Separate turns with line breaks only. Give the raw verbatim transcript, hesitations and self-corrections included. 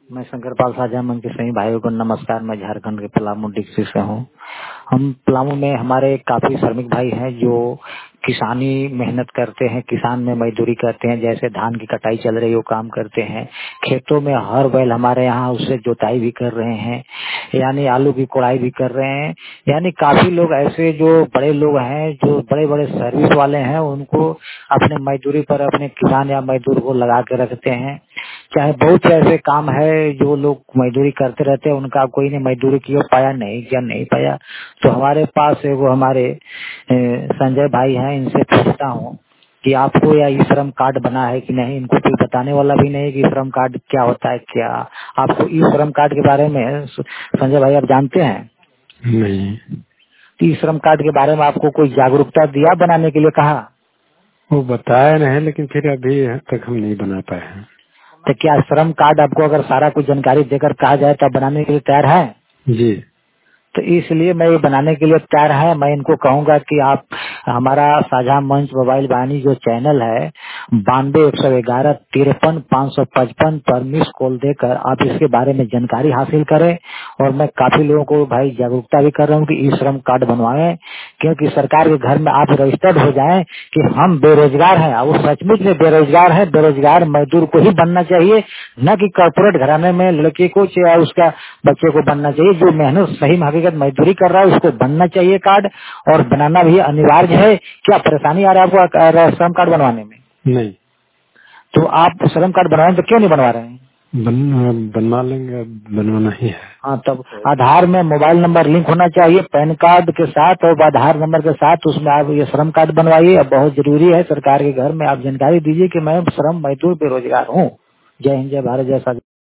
मैं शंकरपाल साझा मंच के सभी भाइयों को नमस्कार। मैं झारखंड के पलामू डिस्ट्रिक्ट से हूँ। हम पलामू में हमारे काफी श्रमिक भाई हैं जो किसानी मेहनत करते हैं, किसान में मजदूरी करते हैं। जैसे धान की कटाई चल रही है वो काम करते हैं, खेतों में हर बैल हमारे यहाँ उससे जोताई भी कर रहे हैं, यानी आलू की कोड़ाई भी कर रहे हैं। यानी काफी लोग ऐसे जो बड़े लोग हैं, जो बड़े बड़े सर्विस वाले हैं, उनको अपने मजदूरी पर अपने किसान या मजदूर को लगा के रखते हैं। चाहे बहुत से ऐसे काम है जो लोग मजदूरी करते रहते हैं, उनका कोई ने मजदूरी किया पाया नहीं क्या नहीं पाया। तो हमारे पास वो हमारे ए, संजय भाई हैं, इनसे पूछता हूँ कि आपको या ई श्रम कार्ड बना है कि नहीं। इनको कोई बताने वाला भी नहीं कि श्रम कार्ड क्या होता है। क्या आपको ई श्रम कार्ड के बारे में संजय भाई आप जानते हैं?
नहीं,
ई श्रम कार्ड के बारे में आपको कोई जागरूकता दिया, बनाने के लिए कहा?
वो बताया नहीं, लेकिन फिर अभी तक हम नहीं बना पाए हैं।
तो क्या श्रम कार्ड आपको अगर सारा कुछ जानकारी देकर कहा जाए तो बनाने के लिए तैयार है?
जी,
तो इसलिए मैं ये बनाने के लिए तैयार है। मैं इनको कहूंगा कि आप हमारा साझा मंच मोबाइल वाहिनी जो चैनल है बानवे एक सौ ग्यारह तिरपन पाँच सौ पचपन पर मिस कॉल देकर आप इसके बारे में जानकारी हासिल करें। और मैं काफी लोगों को भाई जागरूकता भी कर रहा हूँ कि ई श्रम कार्ड बनवाएं, क्योंकि सरकार के घर में आप रजिस्टर्ड हो जाएं कि हम बेरोजगार हैं। वो सचमुच में बेरोजगार है। बेरोजगार मजदूर को ही बनना चाहिए, न कि कॉर्पोरेट घराने में लड़के को या उसका बच्चे को बनना चाहिए। जो मेहनत सही में हकीकत मजदूरी कर रहा है उसको बनना चाहिए कार्ड, और बनाना भी अनिवार्य है। क्या परेशानी आ रहा है आपको श्रम कार्ड बनवाने में?
नहीं
तो आप श्रम कार्ड बनवाएं तो क्यों नहीं बनवा रहे हैं?
बन, बनवा लेंगे, बनवाना ही है।
हाँ, तब आधार में मोबाइल नंबर लिंक होना चाहिए पैन कार्ड के साथ और आधार नंबर के साथ। उसमें आप ये श्रम कार्ड बनवाइए। अब बहुत जरूरी है, सरकार के घर में आप जानकारी दीजिए कि मैं श्रम मजदूर बेरोजगार हूँ। जय हिंद, जय भारत, जय साथ।